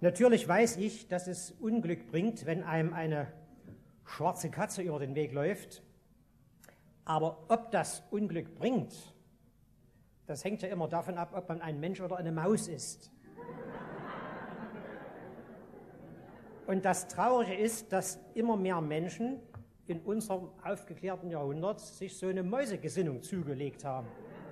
Natürlich weiß ich, dass es Unglück bringt, wenn einem eine schwarze Katze über den Weg läuft. Aber ob das Unglück bringt, das hängt ja immer davon ab, ob man ein Mensch oder eine Maus ist. Und das Traurige ist, dass immer mehr Menschen in unserem aufgeklärten Jahrhundert sich so eine Mäusegesinnung zugelegt haben.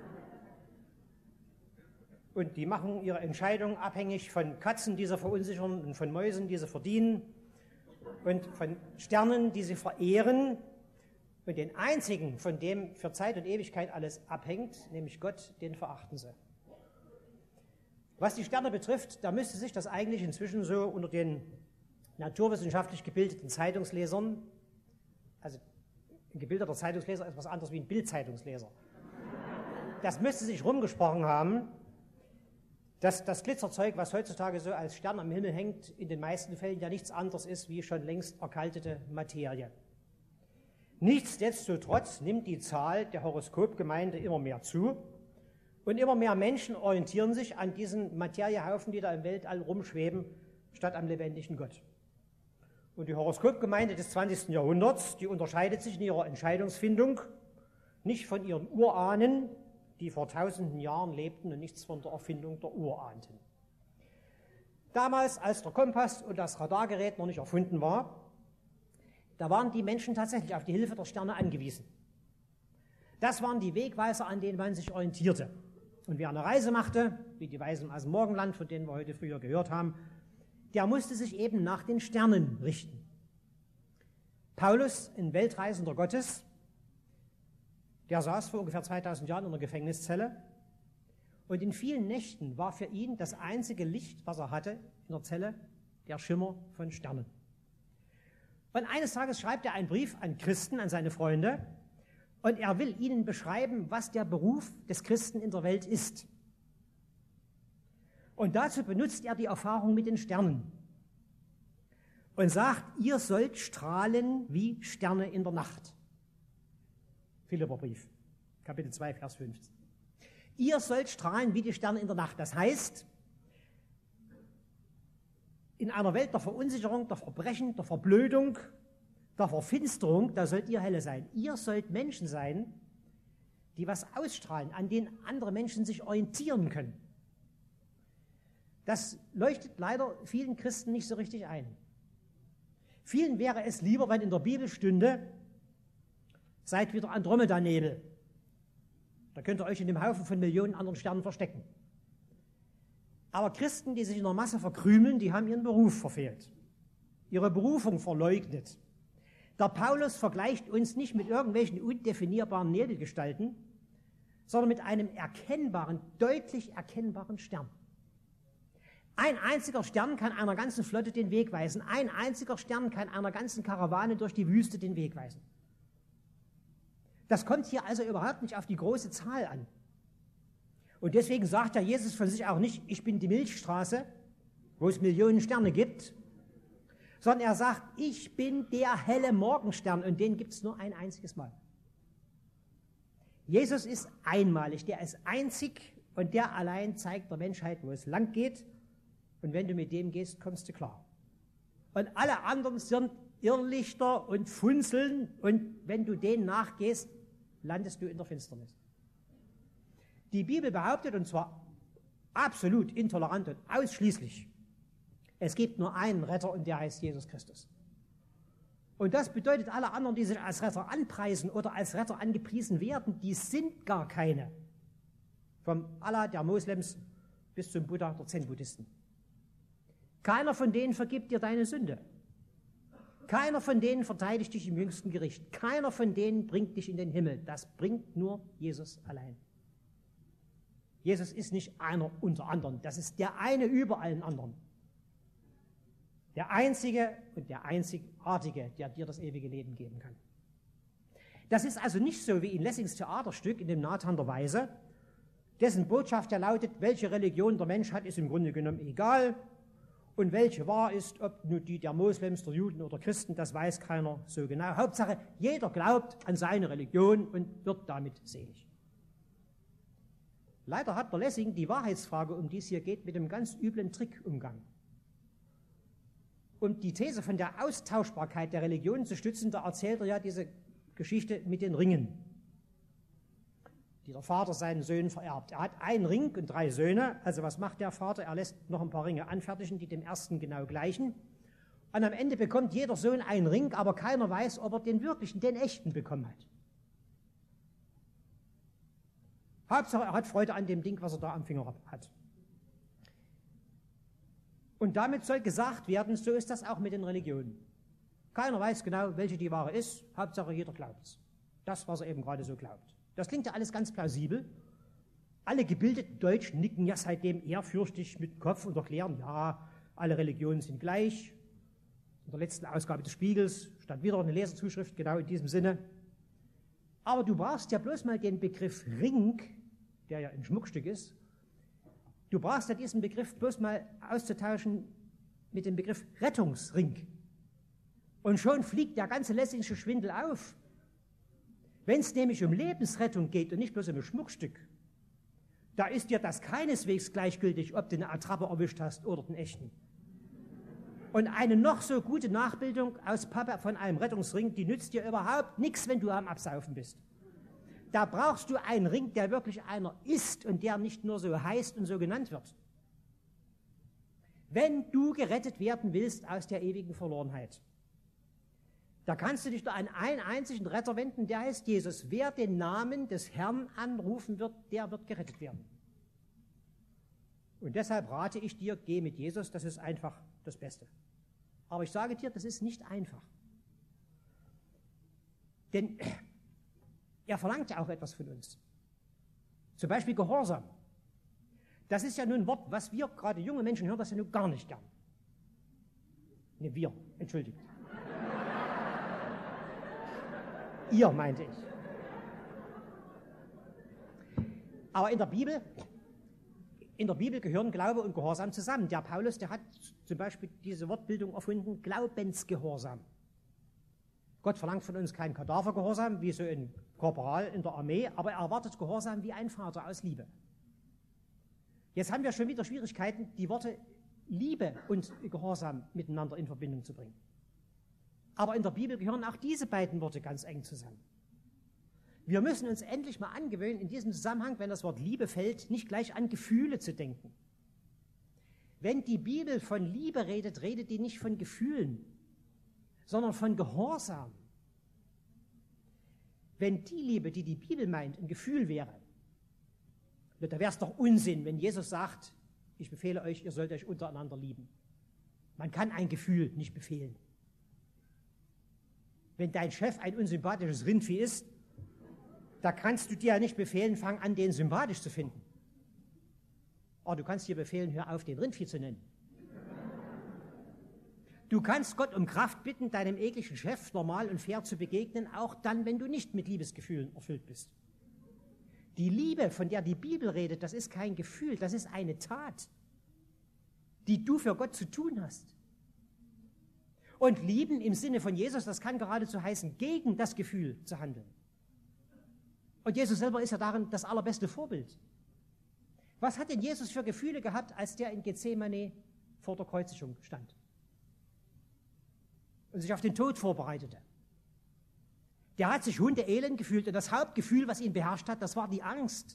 Und die machen ihre Entscheidungen abhängig von Katzen, die sie verunsichern, und von Mäusen, die sie verdienen, und von Sternen, die sie verehren. Und den einzigen, von dem für Zeit und Ewigkeit alles abhängt, nämlich Gott, den verachten sie. Was die Sterne betrifft, da müsste sich das eigentlich inzwischen so unter den naturwissenschaftlich gebildeten Zeitungslesern, also ein gebildeter Zeitungsleser ist was anderes wie ein Bild-Zeitungsleser, das müsste sich rumgesprochen haben, dass das Glitzerzeug, was heutzutage so als Stern am Himmel hängt, in den meisten Fällen ja nichts anderes ist wie schon längst erkaltete Materie. Nichtsdestotrotz nimmt die Zahl der Horoskopgemeinde immer mehr zu und immer mehr Menschen orientieren sich an diesen Materiehaufen, die da im Weltall rumschweben, statt am lebendigen Gott. Und die Horoskopgemeinde des 20. Jahrhunderts, die unterscheidet sich in ihrer Entscheidungsfindung nicht von ihren Urahnen, die vor tausenden Jahren lebten, und nichts von der Erfindung der Urahnten. Damals, als der Kompass und das Radargerät noch nicht erfunden war, da waren die Menschen tatsächlich auf die Hilfe der Sterne angewiesen. Das waren die Wegweiser, an denen man sich orientierte. Und wer eine Reise machte, wie die Weisen aus dem Morgenland, von denen wir heute früher gehört haben, der musste sich eben nach den Sternen richten. Paulus, ein Weltreisender Gottes, der saß vor ungefähr 2000 Jahren in einer Gefängniszelle, und in vielen Nächten war für ihn das einzige Licht, was er hatte in der Zelle, der Schimmer von Sternen. Und eines Tages schreibt er einen Brief an Christen, an seine Freunde, und er will ihnen beschreiben, was der Beruf des Christen in der Welt ist. Und dazu benutzt er die Erfahrung mit den Sternen und sagt, ihr sollt strahlen wie Sterne in der Nacht. Philipperbrief, Kapitel 2, Vers 15. Ihr sollt strahlen wie die Sterne in der Nacht. Das heißt, in einer Welt der Verunsicherung, der Verbrechen, der Verblödung, der Verfinsterung, da sollt ihr helle sein. Ihr sollt Menschen sein, die was ausstrahlen, an denen andere Menschen sich orientieren können. Das leuchtet leider vielen Christen nicht so richtig ein. Vielen wäre es lieber, wenn in der Bibel stünde, seid wieder Andromeda-Nebel. Da könnt ihr euch in dem Haufen von Millionen anderen Sternen verstecken. Aber Christen, die sich in der Masse verkrümeln, die haben ihren Beruf verfehlt, ihre Berufung verleugnet. Der Paulus vergleicht uns nicht mit irgendwelchen undefinierbaren Nebelgestalten, sondern mit einem erkennbaren, deutlich erkennbaren Stern. Ein einziger Stern kann einer ganzen Flotte den Weg weisen. Ein einziger Stern kann einer ganzen Karawane durch die Wüste den Weg weisen. Das kommt hier also überhaupt nicht auf die große Zahl an. Und deswegen sagt ja Jesus von sich auch nicht, ich bin die Milchstraße, wo es Millionen Sterne gibt, sondern er sagt, ich bin der helle Morgenstern, und den gibt es nur ein einziges Mal. Jesus ist einmalig, der ist einzig, und der allein zeigt der Menschheit, wo es lang geht, und wenn du mit dem gehst, kommst du klar. Und alle anderen sind Irrlichter und Funzeln, und wenn du denen nachgehst, landest du in der Finsternis. Die Bibel behauptet, und zwar absolut intolerant und ausschließlich, es gibt nur einen Retter, und der heißt Jesus Christus. Und das bedeutet, alle anderen, die sich als Retter anpreisen oder als Retter angepriesen werden, die sind gar keine. Vom Allah der Moslems bis zum Buddha der Zen-Buddhisten. Keiner von denen vergibt dir deine Sünde. Keiner von denen verteidigt dich im jüngsten Gericht. Keiner von denen bringt dich in den Himmel. Das bringt nur Jesus allein. Jesus ist nicht einer unter anderen. Das ist der eine über allen anderen. Der Einzige und der Einzigartige, der dir das ewige Leben geben kann. Das ist also nicht so wie in Lessings Theaterstück, in dem Nathan der Weise, dessen Botschaft ja lautet, welche Religion der Mensch hat, ist im Grunde genommen egal. Und welche wahr ist, ob nur die der Moslems, der Juden oder Christen, das weiß keiner so genau. Hauptsache, jeder glaubt an seine Religion und wird damit selig. Leider hat der Lessing die Wahrheitsfrage, um die es hier geht, mit einem ganz üblen Trick umgangen. um die These von der Austauschbarkeit der Religion zu stützen, da erzählt er ja diese Geschichte mit den Ringen, die der Vater seinen Söhnen vererbt. Er hat einen Ring und 3 Söhne, also was macht der Vater? Er lässt noch ein paar Ringe anfertigen, die dem ersten genau gleichen. Und am Ende bekommt jeder Sohn einen Ring, aber keiner weiß, ob er den wirklichen, den echten bekommen hat. Hauptsache, er hat Freude an dem Ding, was er da am Finger hat. Und damit soll gesagt werden, so ist das auch mit den Religionen. Keiner weiß genau, welche die wahre ist, Hauptsache jeder glaubt es. Das, was er eben gerade so glaubt. Das klingt ja alles ganz plausibel. Alle gebildeten Deutschen nicken ja seitdem ehrfürchtig mit dem Kopf und erklären, ja, alle Religionen sind gleich. In der letzten Ausgabe des Spiegels stand wieder eine Leserzuschrift, genau in diesem Sinne. Aber du brauchst ja bloß mal den Begriff Ring, der ja ein Schmuckstück ist, du brauchst ja diesen Begriff bloß mal auszutauschen mit dem Begriff Rettungsring. Und schon fliegt der ganze Lessing'sche Schwindel auf. Wenn es nämlich um Lebensrettung geht und nicht bloß um ein Schmuckstück, da ist dir das keineswegs gleichgültig, ob du eine Attrappe erwischt hast oder den echten. Und eine noch so gute Nachbildung aus Pappe von einem Rettungsring, die nützt dir überhaupt nichts, wenn du am Absaufen bist. Da brauchst du einen Ring, der wirklich einer ist und der nicht nur so heißt und so genannt wird. Wenn du gerettet werden willst aus der ewigen Verlorenheit, da kannst du dich nur an einen einzigen Retter wenden, der heißt Jesus. Wer den Namen des Herrn anrufen wird, der wird gerettet werden. Und deshalb rate ich dir, geh mit Jesus, das ist einfach das Beste. Aber ich sage dir, das ist nicht einfach. Denn er verlangt ja auch etwas von uns. Zum Beispiel Gehorsam. Das ist ja nun ein Wort, was wir, gerade junge Menschen, hören das ja nun gar nicht gern. Ne, wir, entschuldigt. Ihr, meinte ich. Aber in der Bibel gehören Glaube und Gehorsam zusammen. Der Paulus, der hat zum Beispiel diese Wortbildung erfunden, Glaubensgehorsam. Gott verlangt von uns keinen Kadavergehorsam, wie so ein Korporal in der Armee, aber er erwartet Gehorsam wie ein Vater aus Liebe. Jetzt haben wir schon wieder Schwierigkeiten, die Worte Liebe und Gehorsam miteinander in Verbindung zu bringen. Aber in der Bibel gehören auch diese beiden Worte ganz eng zusammen. Wir müssen uns endlich mal angewöhnen, in diesem Zusammenhang, wenn das Wort Liebe fällt, nicht gleich an Gefühle zu denken. Wenn die Bibel von Liebe redet, redet die nicht von Gefühlen, sondern von Gehorsam. Wenn die Liebe, die die Bibel meint, ein Gefühl wäre, da wäre es doch Unsinn, wenn Jesus sagt, ich befehle euch, ihr sollt euch untereinander lieben. Man kann ein Gefühl nicht befehlen. Wenn dein Chef ein unsympathisches Rindvieh ist, da kannst du dir ja nicht befehlen, fang an, den sympathisch zu finden. Aber du kannst dir befehlen, hör auf, den Rindvieh zu nennen. Du kannst Gott um Kraft bitten, deinem ekligen Chef normal und fair zu begegnen, auch dann, wenn du nicht mit Liebesgefühlen erfüllt bist. Die Liebe, von der die Bibel redet, das ist kein Gefühl, das ist eine Tat, die du für Gott zu tun hast. Und lieben im Sinne von Jesus, das kann geradezu heißen, gegen das Gefühl zu handeln. Und Jesus selber ist ja darin das allerbeste Vorbild. Was hat denn Jesus für Gefühle gehabt, als der in Gethsemane vor der Kreuzigung stand und sich auf den Tod vorbereitete? Der hat sich hundeelend gefühlt und das Hauptgefühl, was ihn beherrscht hat, das war die Angst.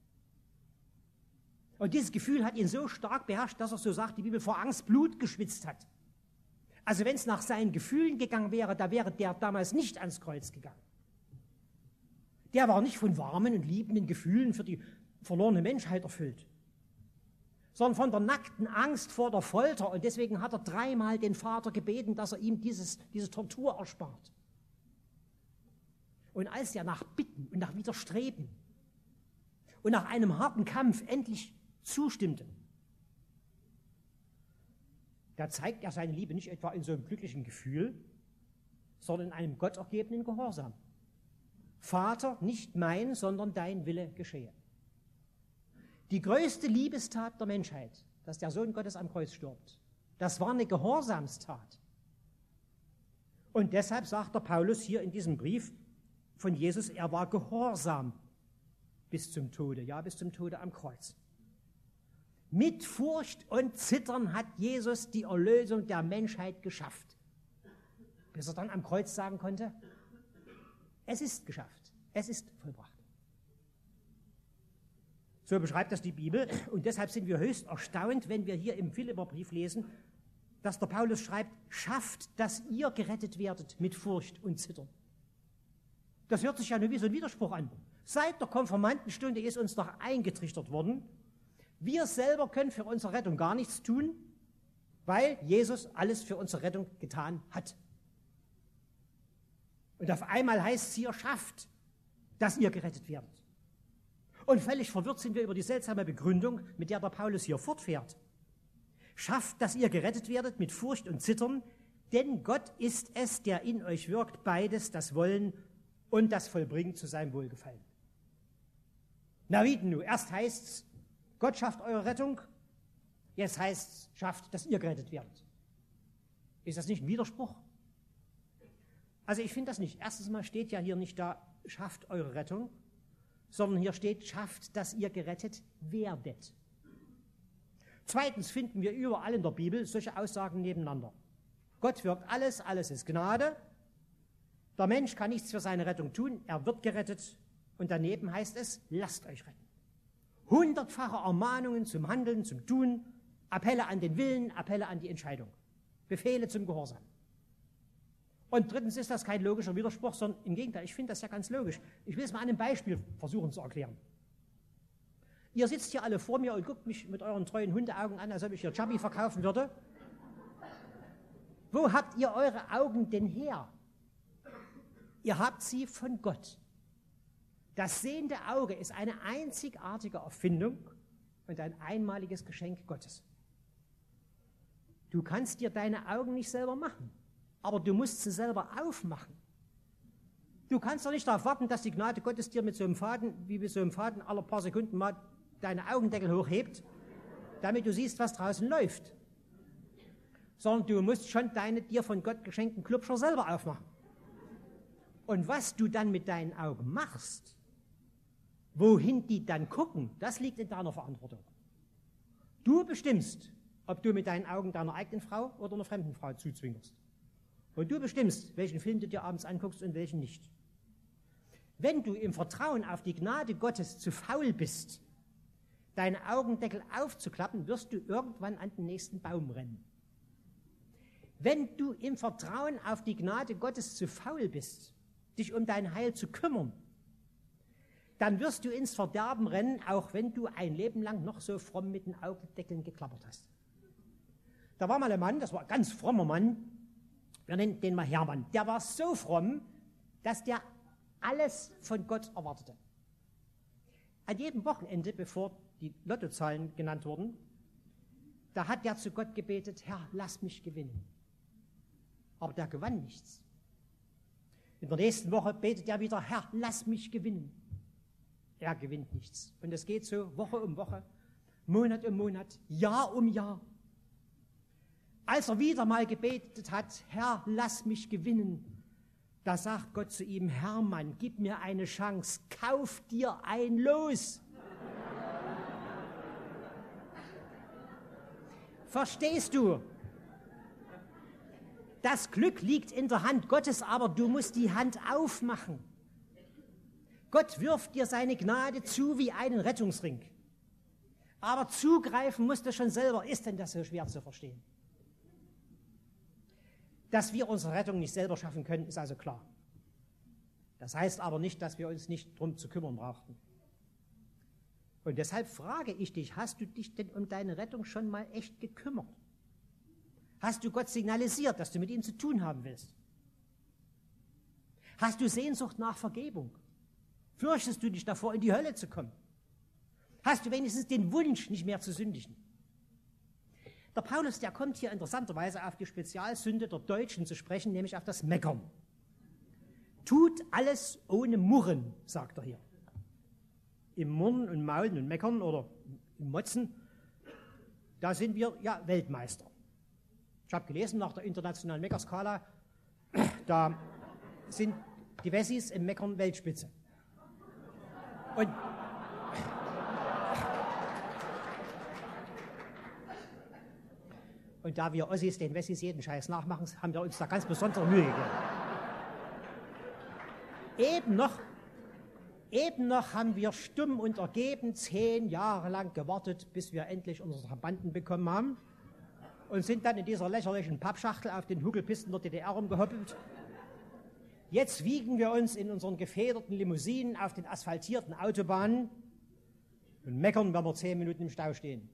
Und dieses Gefühl hat ihn so stark beherrscht, dass er, so sagt die Bibel, vor Angst Blut geschwitzt hat. Also wenn es nach seinen Gefühlen gegangen wäre, da wäre der damals nicht ans Kreuz gegangen. Der war nicht von warmen und liebenden Gefühlen für die verlorene Menschheit erfüllt, sondern von der nackten Angst vor der Folter. Und deswegen hat er 3-mal den Vater gebeten, dass er ihm diese Tortur erspart. Und als er nach Bitten und nach Widerstreben und nach einem harten Kampf endlich zustimmte, da zeigt er seine Liebe nicht etwa in so einem glücklichen Gefühl, sondern in einem gottergebenen Gehorsam. Vater, nicht mein, sondern dein Wille geschehe. Die größte Liebestat der Menschheit, dass der Sohn Gottes am Kreuz stirbt, das war eine Gehorsamstat. Und deshalb sagt der Paulus hier in diesem Brief von Jesus, er war gehorsam bis zum Tode, ja, bis zum Tode am Kreuz. Mit Furcht und Zittern hat Jesus die Erlösung der Menschheit geschafft. Bis er dann am Kreuz sagen konnte, es ist geschafft, es ist vollbracht. So beschreibt das die Bibel und deshalb sind wir höchst erstaunt, wenn wir hier im Philipperbrief lesen, dass der Paulus schreibt, schafft, dass ihr gerettet werdet mit Furcht und Zittern. Das hört sich ja nur wie so ein Widerspruch an. Seit der Konfirmandenstunde ist uns doch eingetrichtert worden, wir selber können für unsere Rettung gar nichts tun, weil Jesus alles für unsere Rettung getan hat. Und auf einmal heißt es hier, schafft, dass ihr gerettet werdet. Und völlig verwirrt sind wir über die seltsame Begründung, mit der Paulus hier fortfährt. Schafft, dass ihr gerettet werdet mit Furcht und Zittern, denn Gott ist es, der in euch wirkt, beides, das Wollen und das Vollbringen zu seinem Wohlgefallen. Na wie denn nun? Erst heißt es, Gott schafft eure Rettung, jetzt heißt es, schafft, dass ihr gerettet werdet. Ist das nicht ein Widerspruch? Also ich finde das nicht. Erstens mal steht ja hier nicht da, schafft eure Rettung, sondern hier steht, schafft, dass ihr gerettet werdet. Zweitens finden wir überall in der Bibel solche Aussagen nebeneinander. Gott wirkt alles, alles ist Gnade. Der Mensch kann nichts für seine Rettung tun, er wird gerettet. Und daneben heißt es, lasst euch retten. 100-fache Ermahnungen zum Handeln, zum Tun, Appelle an den Willen, Appelle an die Entscheidung, Befehle zum Gehorsam. Und drittens ist das kein logischer Widerspruch, sondern im Gegenteil, ich finde das ja ganz logisch. Ich will es mal an einem Beispiel versuchen zu erklären. Ihr sitzt hier alle vor mir und guckt mich mit euren treuen Hundeaugen an, als ob ich hier Chubby verkaufen würde. Wo habt ihr eure Augen denn her? Ihr habt sie von Gott. Das sehende Auge ist eine einzigartige Erfindung und ein einmaliges Geschenk Gottes. Du kannst dir deine Augen nicht selber machen, aber du musst sie selber aufmachen. Du kannst doch nicht darauf warten, dass die Gnade Gottes dir mit so einem Faden, wie mit so einem Faden alle paar Sekunden mal deine Augendeckel hochhebt, damit du siehst, was draußen läuft. Sondern du musst schon deine dir von Gott geschenkten Klubscher selber aufmachen. Und was du dann mit deinen Augen machst, wohin die dann gucken, das liegt in deiner Verantwortung. Du bestimmst, ob du mit deinen Augen deiner eigenen Frau oder einer fremden Frau zuzwinkerst. Und du bestimmst, welchen Film du dir abends anguckst und welchen nicht. Wenn du im Vertrauen auf die Gnade Gottes zu faul bist, deine Augendeckel aufzuklappen, wirst du irgendwann an den nächsten Baum rennen. Wenn du im Vertrauen auf die Gnade Gottes zu faul bist, dich um dein Heil zu kümmern, dann wirst du ins Verderben rennen, auch wenn du ein Leben lang noch so fromm mit den Augendeckeln geklappert hast. Da war mal ein Mann, das war ein ganz frommer Mann, wir nennen den mal Hermann, der war so fromm, dass der alles von Gott erwartete. An jedem Wochenende, bevor die Lottozahlen genannt wurden, da hat er zu Gott gebetet, Herr, lass mich gewinnen. Aber der gewann nichts. In der nächsten Woche betet er wieder, Herr, lass mich gewinnen. Er gewinnt nichts. Und es geht so Woche um Woche, Monat um Monat, Jahr um Jahr. Als er wieder mal gebetet hat, Herr, lass mich gewinnen, da sagt Gott zu ihm, Hermann, gib mir eine Chance, kauf dir ein Los. Verstehst du? Das Glück liegt in der Hand Gottes, aber du musst die Hand aufmachen. Gott wirft dir seine Gnade zu wie einen Rettungsring. Aber zugreifen musst du schon selber. Ist denn das so schwer zu verstehen? Dass wir unsere Rettung nicht selber schaffen können, ist also klar. Das heißt aber nicht, dass wir uns nicht darum zu kümmern brauchten. Und deshalb frage ich dich, hast du dich denn um deine Rettung schon mal echt gekümmert? Hast du Gott signalisiert, dass du mit ihm zu tun haben willst? Hast du Sehnsucht nach Vergebung? Fürchtest du dich davor, in die Hölle zu kommen? Hast du wenigstens den Wunsch, nicht mehr zu sündigen? Der Paulus, der kommt hier interessanterweise auf die Spezialsünde der Deutschen zu sprechen, nämlich auf das Meckern. Tut alles ohne Murren, sagt er hier. Im Murren und Maulen und Meckern oder im Motzen, da sind wir ja Weltmeister. Ich habe gelesen, nach der internationalen Meckerskala, da sind die Wessis im Meckern Weltspitze. Und da wir Ossis den Wessis jeden Scheiß nachmachen, haben wir uns da ganz besondere Mühe gegeben. Eben noch haben wir stumm und ergeben 10 Jahre lang gewartet, bis wir endlich unsere Trabanten bekommen haben und sind dann in dieser lächerlichen Pappschachtel auf den Huckelpisten der DDR rumgehoppelt. Jetzt wiegen wir uns in unseren gefederten Limousinen auf den asphaltierten Autobahnen und meckern, wenn wir 10 Minuten im Stau stehen.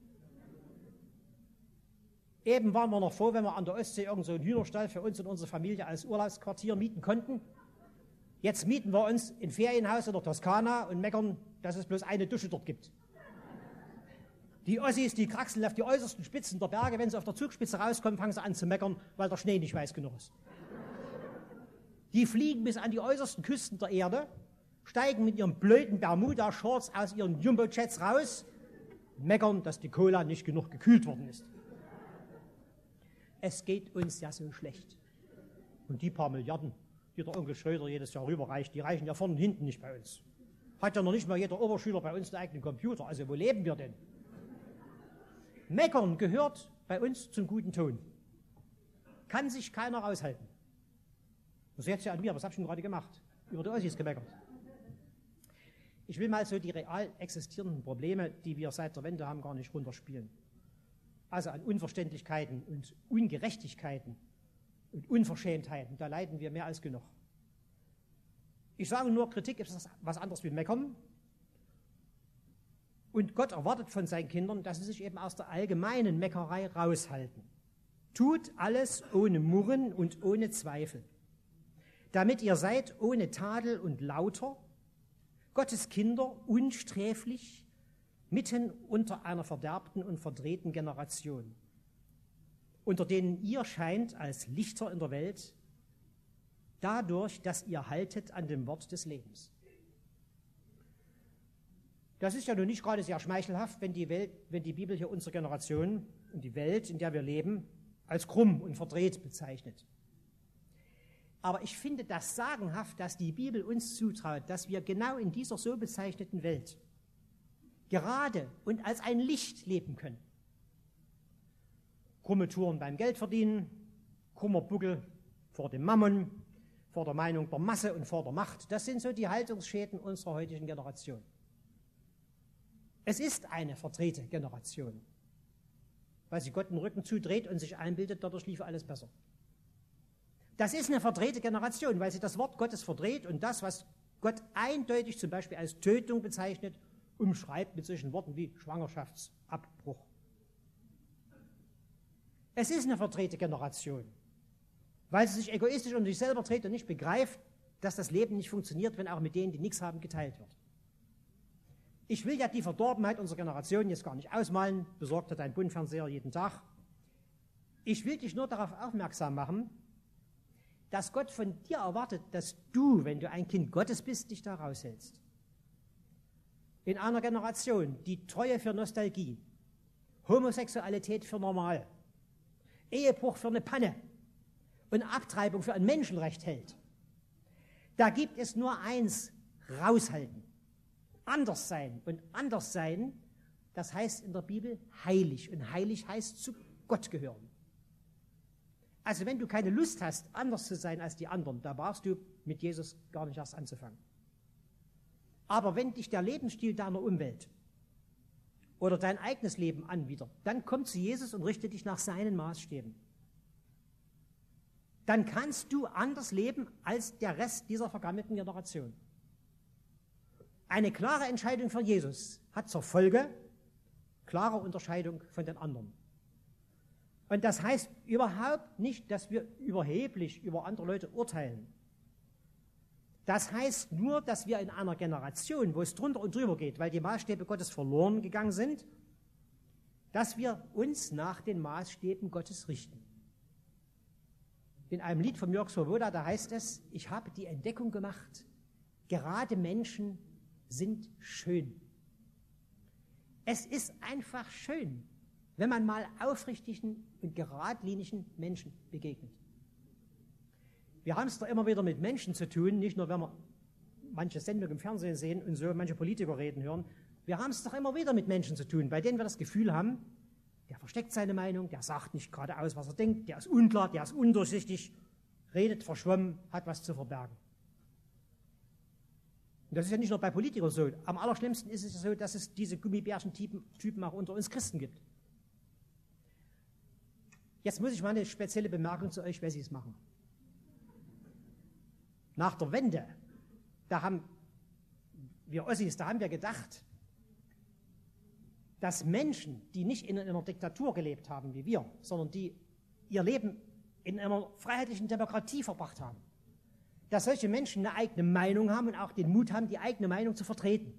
Eben waren wir noch froh, wenn wir an der Ostsee irgend so einen Hühnerstall für uns und unsere Familie als Urlaubsquartier mieten konnten. Jetzt mieten wir uns ein Ferienhaus in der Toskana und meckern, dass es bloß eine Dusche dort gibt. Die Ossis, die kraxeln auf die äußersten Spitzen der Berge. Wenn sie auf der Zugspitze rauskommen, fangen sie an zu meckern, weil der Schnee nicht weiß genug ist. Die fliegen bis an die äußersten Küsten der Erde, steigen mit ihren blöden Bermuda-Shorts aus ihren Jumbo-Jets raus, meckern, dass die Cola nicht genug gekühlt worden ist. Es geht uns ja so schlecht. Und die paar Milliarden, die der Onkel Schröder jedes Jahr rüberreicht, die reichen ja vorne und hinten nicht bei uns. Hat ja noch nicht mal jeder Oberschüler bei uns einen eigenen Computer. Also wo leben wir denn? Meckern gehört bei uns zum guten Ton. Kann sich keiner raushalten. Das ist jetzt ja an mir, was habe ich denn gerade gemacht? Über die Ossis gemeckert. Ich will mal so die real existierenden Probleme, die wir seit der Wende haben, gar nicht runterspielen. Also an Unverständlichkeiten und Ungerechtigkeiten und Unverschämtheiten, da leiden wir mehr als genug. Ich sage nur, Kritik ist was anderes wie Meckern. Und Gott erwartet von seinen Kindern, dass sie sich eben aus der allgemeinen Meckerei raushalten. Tut alles ohne Murren und ohne Zweifel, damit ihr seid ohne Tadel und lauter, Gottes Kinder unsträflich, mitten unter einer verderbten und verdrehten Generation, unter denen ihr scheint als Lichter in der Welt, dadurch, dass ihr haltet an dem Wort des Lebens. Das ist ja nun nicht gerade sehr schmeichelhaft, wenn die Bibel hier unsere Generation und die Welt, in der wir leben, als krumm und verdreht bezeichnet. Aber ich finde das sagenhaft, dass die Bibel uns zutraut, dass wir genau in dieser so bezeichneten Welt gerade und als ein Licht leben können. Krumme Touren beim Geldverdienen, krummer Buckel vor dem Mammon, vor der Meinung der Masse und vor der Macht, das sind so die Haltungsschäden unserer heutigen Generation. Es ist eine verdrehte Generation, weil sie Gott den Rücken zudreht und sich einbildet, dadurch liefe alles besser. Das ist eine verdrehte Generation, weil sie das Wort Gottes verdreht und das, was Gott eindeutig zum Beispiel als Tötung bezeichnet, umschreibt mit solchen Worten wie Schwangerschaftsabbruch. Es ist eine verdrehte Generation, weil sie sich egoistisch um sich selber dreht und nicht begreift, dass das Leben nicht funktioniert, wenn auch mit denen, die nichts haben, geteilt wird. Ich will ja die Verdorbenheit unserer Generation jetzt gar nicht ausmalen, besorgt hat ein Bundfernseher jeden Tag. Ich will dich nur darauf aufmerksam machen, dass Gott von dir erwartet, dass du, wenn du ein Kind Gottes bist, dich da raushältst. In einer Generation, die Treue für Nostalgie, Homosexualität für normal, Ehebruch für eine Panne und Abtreibung für ein Menschenrecht hält, da gibt es nur eins: raushalten. Anders sein. Und anders sein, das heißt in der Bibel heilig. Und heilig heißt zu Gott gehören. Also wenn du keine Lust hast, anders zu sein als die anderen, da brauchst du mit Jesus gar nicht erst anzufangen. Aber wenn dich der Lebensstil deiner Umwelt oder dein eigenes Leben anwidert, dann komm zu Jesus und richte dich nach seinen Maßstäben. Dann kannst du anders leben als der Rest dieser vergammelten Generation. Eine klare Entscheidung für Jesus hat zur Folge klare Unterscheidung von den anderen. Und das heißt überhaupt nicht, dass wir überheblich über andere Leute urteilen. Das heißt nur, dass wir in einer Generation, wo es drunter und drüber geht, weil die Maßstäbe Gottes verloren gegangen sind, dass wir uns nach den Maßstäben Gottes richten. In einem Lied von Jörg Swoboda, da heißt es: Ich habe die Entdeckung gemacht, gerade Menschen sind schön. Es ist einfach schön, wenn man mal aufrichtigen und geradlinigen Menschen begegnet. Wir haben es doch immer wieder mit Menschen zu tun, nicht nur, wenn wir manche Sendungen im Fernsehen sehen und so manche Politiker reden hören. Wir haben es doch immer wieder mit Menschen zu tun, bei denen wir das Gefühl haben, der versteckt seine Meinung, der sagt nicht geradeaus, was er denkt, der ist unklar, der ist undurchsichtig, redet verschwommen, hat was zu verbergen. Und das ist ja nicht nur bei Politikern so. Am allerschlimmsten ist es ja so, dass es diese Gummibärchen-Typen auch unter uns Christen gibt. Jetzt muss ich mal eine spezielle Bemerkung zu euch, wer sie es machen. Nach der Wende, da haben wir Ossis, da haben wir gedacht, dass Menschen, die nicht in einer Diktatur gelebt haben wie wir, sondern die ihr Leben in einer freiheitlichen Demokratie verbracht haben, dass solche Menschen eine eigene Meinung haben und auch den Mut haben, die eigene Meinung zu vertreten.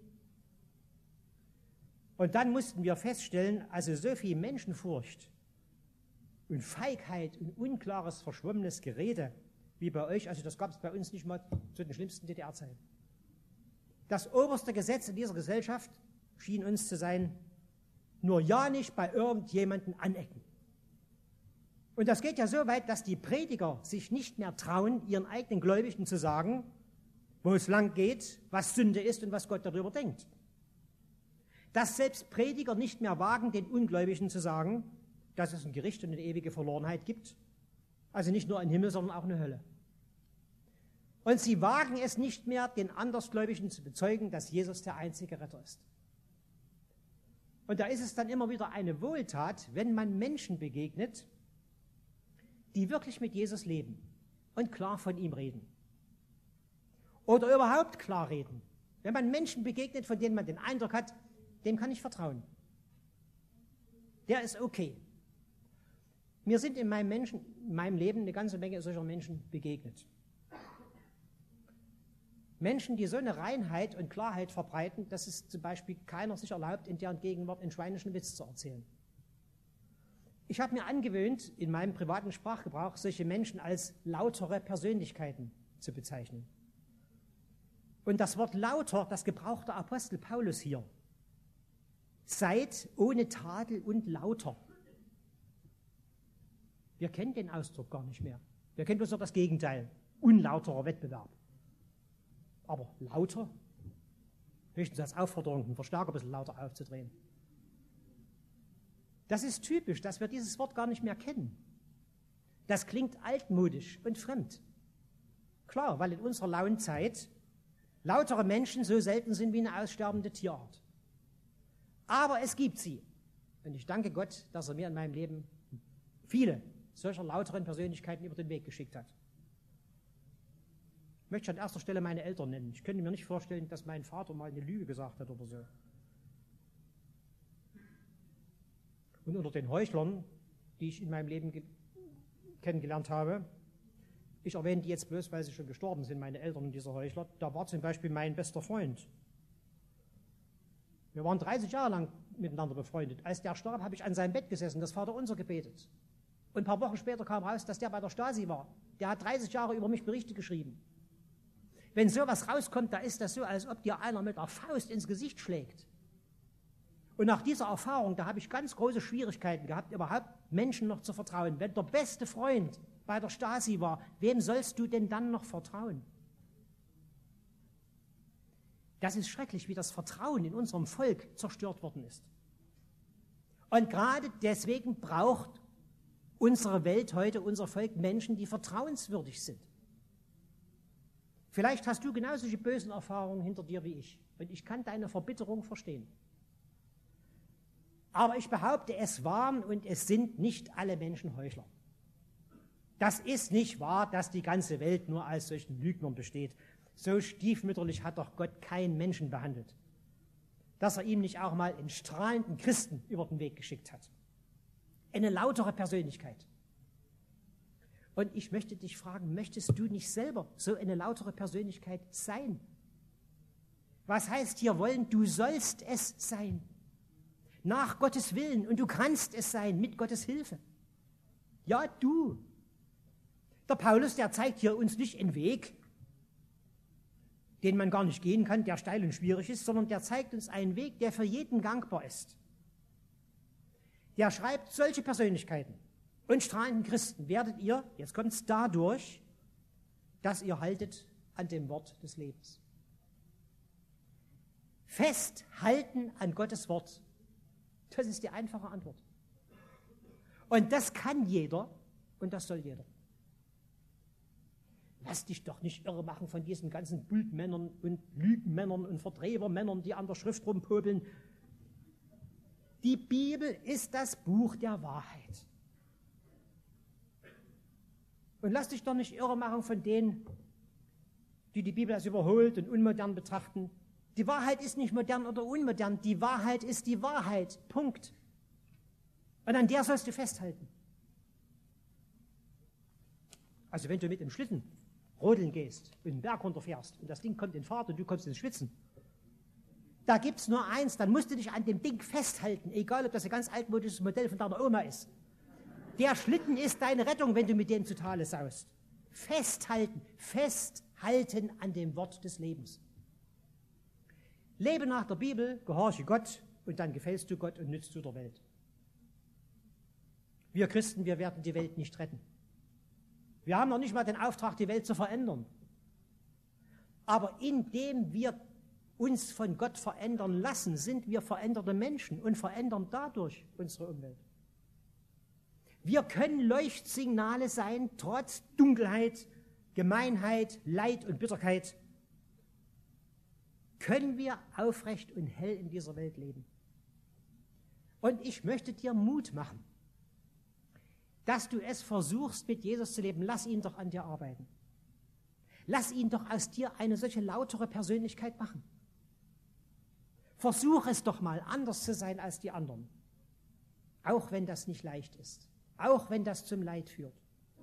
Und dann mussten wir feststellen, also so viel Menschenfurcht und Feigheit und unklares, verschwommenes Gerede wie bei euch, also das gab es bei uns nicht mal zu den schlimmsten DDR-Zeiten. Das oberste Gesetz in dieser Gesellschaft schien uns zu sein, nur ja nicht bei irgendjemandem anecken. Und das geht ja so weit, dass die Prediger sich nicht mehr trauen, ihren eigenen Gläubigen zu sagen, wo es lang geht, was Sünde ist und was Gott darüber denkt. Dass selbst Prediger nicht mehr wagen, den Ungläubigen zu sagen, dass es ein Gericht und eine ewige Verlorenheit gibt. Also nicht nur einen Himmel, sondern auch eine Hölle. Und sie wagen es nicht mehr, den Andersgläubigen zu bezeugen, dass Jesus der einzige Retter ist. Und da ist es dann immer wieder eine Wohltat, wenn man Menschen begegnet, die wirklich mit Jesus leben und klar von ihm reden. Oder überhaupt klar reden. Wenn man Menschen begegnet, von denen man den Eindruck hat, dem kann ich vertrauen. Der ist okay. Mir sind in meinem Leben eine ganze Menge solcher Menschen begegnet. Menschen, die so eine Reinheit und Klarheit verbreiten, dass es zum Beispiel keiner sich erlaubt, in deren Gegenwart einen schweinischen Witz zu erzählen. Ich habe mir angewöhnt, in meinem privaten Sprachgebrauch solche Menschen als lautere Persönlichkeiten zu bezeichnen. Und das Wort lauter, das gebraucht der Apostel Paulus hier. Seid ohne Tadel und lauter. Wir kennen den Ausdruck gar nicht mehr. Wir kennen bloß noch das Gegenteil, unlauterer Wettbewerb. Aber lauter? Höchstens als Aufforderung, den Verstärker ein bisschen lauter aufzudrehen. Das ist typisch, dass wir dieses Wort gar nicht mehr kennen. Das klingt altmodisch und fremd. Klar, weil in unserer lauen Zeit lautere Menschen so selten sind wie eine aussterbende Tierart. Aber es gibt sie. Und ich danke Gott, dass er mir in meinem Leben viele solcher lauteren Persönlichkeiten über den Weg geschickt hat. Ich möchte an erster Stelle meine Eltern nennen. Ich könnte mir nicht vorstellen, dass mein Vater mal eine Lüge gesagt hat oder so. Und unter den Heuchlern, die ich in meinem Leben kennengelernt habe, ich erwähne die jetzt bloß, weil sie schon gestorben sind, meine Eltern und dieser Heuchler, da war zum Beispiel mein bester Freund. Wir waren 30 Jahre lang miteinander befreundet. Als der starb, habe ich an seinem Bett gesessen, das Vaterunser gebetet. Und ein paar Wochen später kam raus, dass der bei der Stasi war. Der hat 30 Jahre über mich Berichte geschrieben. Wenn sowas rauskommt, da ist das so, als ob dir einer mit der Faust ins Gesicht schlägt. Und nach dieser Erfahrung, da habe ich ganz große Schwierigkeiten gehabt, überhaupt Menschen noch zu vertrauen. Wenn der beste Freund bei der Stasi war, wem sollst du denn dann noch vertrauen? Das ist schrecklich, wie das Vertrauen in unserem Volk zerstört worden ist. Und gerade deswegen braucht unsere Welt heute, unser Volk, Menschen, die vertrauenswürdig sind. Vielleicht hast du genauso solche bösen Erfahrungen hinter dir wie ich. Und ich kann deine Verbitterung verstehen. Aber ich behaupte, es waren und es sind nicht alle Menschen Heuchler. Das ist nicht wahr, dass die ganze Welt nur aus solchen Lügnern besteht. So stiefmütterlich hat doch Gott keinen Menschen behandelt, dass er ihm nicht auch mal einen strahlenden Christen über den Weg geschickt hat. Eine lautere Persönlichkeit. Und ich möchte dich fragen, möchtest du nicht selber so eine lautere Persönlichkeit sein? Was heißt hier wollen? Du sollst es sein. Nach Gottes Willen. Und du kannst es sein, mit Gottes Hilfe. Ja, du. Der Paulus, der zeigt hier uns nicht einen Weg, den man gar nicht gehen kann, der steil und schwierig ist, sondern der zeigt uns einen Weg, der für jeden gangbar ist. Der schreibt, solche Persönlichkeiten und strahlenden Christen werdet ihr, jetzt kommt es dadurch, dass ihr haltet an dem Wort des Lebens. Festhalten an Gottes Wort, das ist die einfache Antwort. Und das kann jeder und das soll jeder. Lass dich doch nicht irre machen von diesen ganzen Bultmännern und Lügenmännern und Vertrebermännern, die an der Schrift rumpopeln. Die Bibel ist das Buch der Wahrheit. Und lass dich doch nicht irre machen von denen, die die Bibel als überholt und unmodern betrachten. Die Wahrheit ist nicht modern oder unmodern, die Wahrheit ist die Wahrheit. Punkt. Und an der sollst du festhalten. Also wenn du mit dem Schlitten rodeln gehst und den Berg runterfährst und das Ding kommt in Fahrt und du kommst ins Schwitzen, da gibt es nur eins, dann musst du dich an dem Ding festhalten, egal ob das ein ganz altmodisches Modell von deiner Oma ist. Der Schlitten ist deine Rettung, wenn du mit dem zu Tale saust. Festhalten, festhalten an dem Wort des Lebens. Lebe nach der Bibel, gehorche Gott und dann gefällst du Gott und nützt du der Welt. Wir Christen, wir werden die Welt nicht retten. Wir haben noch nicht mal den Auftrag, die Welt zu verändern. Aber indem wir uns von Gott verändern lassen, sind wir veränderte Menschen und verändern dadurch unsere Umwelt. Wir können Leuchtsignale sein, trotz Dunkelheit, Gemeinheit, Leid und Bitterkeit. Können wir aufrecht und hell in dieser Welt leben. Und ich möchte dir Mut machen, dass du es versuchst, mit Jesus zu leben. Lass ihn doch an dir arbeiten. Lass ihn doch aus dir eine solche lautere Persönlichkeit machen. Versuch es doch mal, anders zu sein als die anderen. Auch wenn das nicht leicht ist. Auch wenn das zum Leid führt.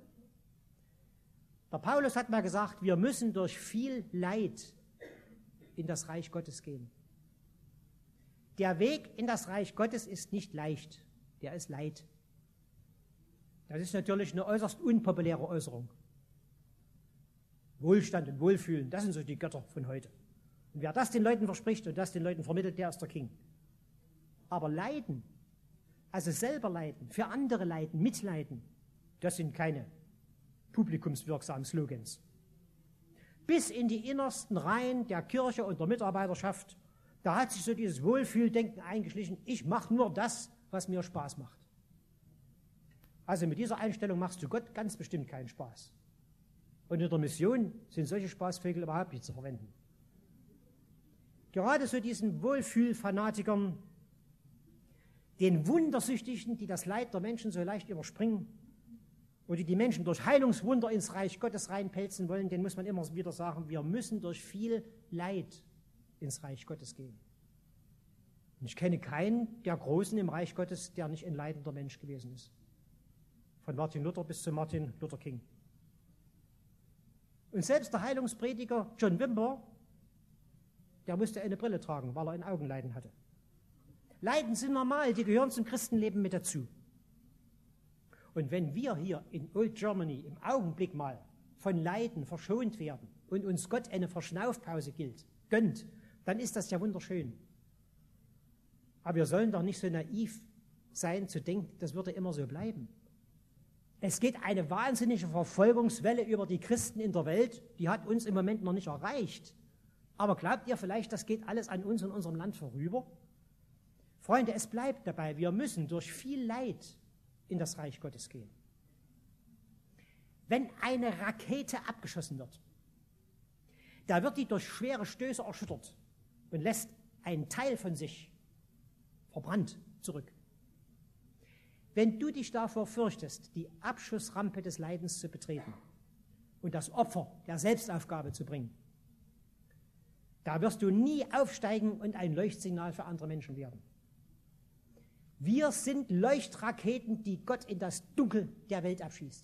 Der Paulus hat mal gesagt, wir müssen durch viel Leid in das Reich Gottes gehen. Der Weg in das Reich Gottes ist nicht leicht, der ist Leid. Das ist natürlich eine äußerst unpopuläre Äußerung. Wohlstand und Wohlfühlen, das sind so die Götter von heute. Und wer das den Leuten verspricht und das den Leuten vermittelt, der ist der King. Aber Leiden, also selber leiden, für andere leiden, mitleiden, das sind keine publikumswirksamen Slogans. Bis in die innersten Reihen der Kirche und der Mitarbeiterschaft, da hat sich so dieses Wohlfühldenken eingeschlichen, ich mache nur das, was mir Spaß macht. Also mit dieser Einstellung machst du Gott ganz bestimmt keinen Spaß. Und in der Mission sind solche Spaßvögel überhaupt nicht zu verwenden. Gerade so diesen Wohlfühlfanatikern, den Wundersüchtigen, die das Leid der Menschen so leicht überspringen oder die Menschen durch Heilungswunder ins Reich Gottes reinpelzen wollen, denen muss man immer wieder sagen, wir müssen durch viel Leid ins Reich Gottes gehen. Und ich kenne keinen der Großen im Reich Gottes, der nicht ein leidender Mensch gewesen ist. Von Martin Luther bis zu Martin Luther King. Und selbst der Heilungsprediger John Wimber, der musste eine Brille tragen, weil er ein Augenleiden hatte. Leiden sind normal, die gehören zum Christenleben mit dazu. Und wenn wir hier in Old Germany im Augenblick mal von Leiden verschont werden und uns Gott eine Verschnaufpause gönnt, dann ist das ja wunderschön. Aber wir sollen doch nicht so naiv sein, zu denken, das würde immer so bleiben. Es geht eine wahnsinnige Verfolgungswelle über die Christen in der Welt, die hat uns im Moment noch nicht erreicht. Aber glaubt ihr vielleicht, das geht alles an uns und unserem Land vorüber? Freunde, es bleibt dabei, wir müssen durch viel Leid in das Reich Gottes gehen. Wenn eine Rakete abgeschossen wird, da wird die durch schwere Stöße erschüttert und lässt einen Teil von sich verbrannt zurück. Wenn du dich davor fürchtest, die Abschussrampe des Leidens zu betreten und das Opfer der Selbstaufgabe zu bringen, da wirst du nie aufsteigen und ein Leuchtsignal für andere Menschen werden. Wir sind Leuchtraketen, die Gott in das Dunkel der Welt abschießt.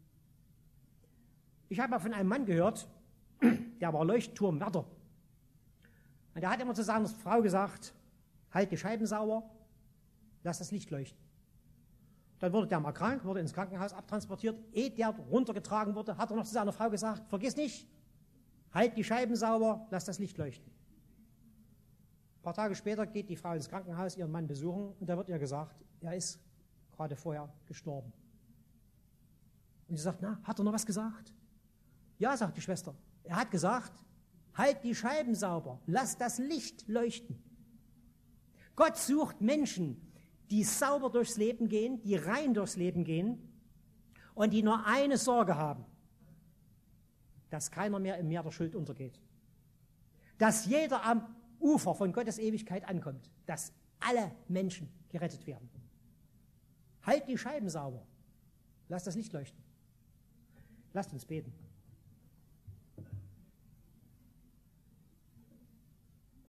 Ich habe mal von einem Mann gehört, der war Leuchtturmwärter. Und der hat immer zu seiner Frau gesagt, halt die Scheiben sauber, lass das Licht leuchten. Dann wurde der mal krank, wurde ins Krankenhaus abtransportiert. Ehe der runtergetragen wurde, hat er noch zu seiner Frau gesagt, vergiss nicht, halt die Scheiben sauber, lass das Licht leuchten. Ein paar Tage später geht die Frau ins Krankenhaus, ihren Mann besuchen, und da wird ihr gesagt, er ist gerade vorher gestorben. Und sie sagt, na, hat er noch was gesagt? Ja, sagt die Schwester. Er hat gesagt, halt die Scheiben sauber, lass das Licht leuchten. Gott sucht Menschen, die sauber durchs Leben gehen, die rein durchs Leben gehen und die nur eine Sorge haben, dass keiner mehr im Meer der Schuld untergeht. Dass jeder am Ufer von Gottes Ewigkeit ankommt, dass alle Menschen gerettet werden. Halt die Scheiben sauber. Lasst das Licht leuchten. Lasst uns beten.